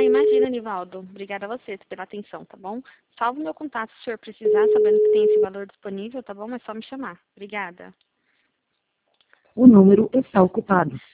imagina, Nivaldo. Obrigada a você pela atenção, tá bom? Salve meu contato se o senhor precisar, sabendo que tem esse valor disponível, tá bom? É só me chamar. Obrigada. O número está ocupado.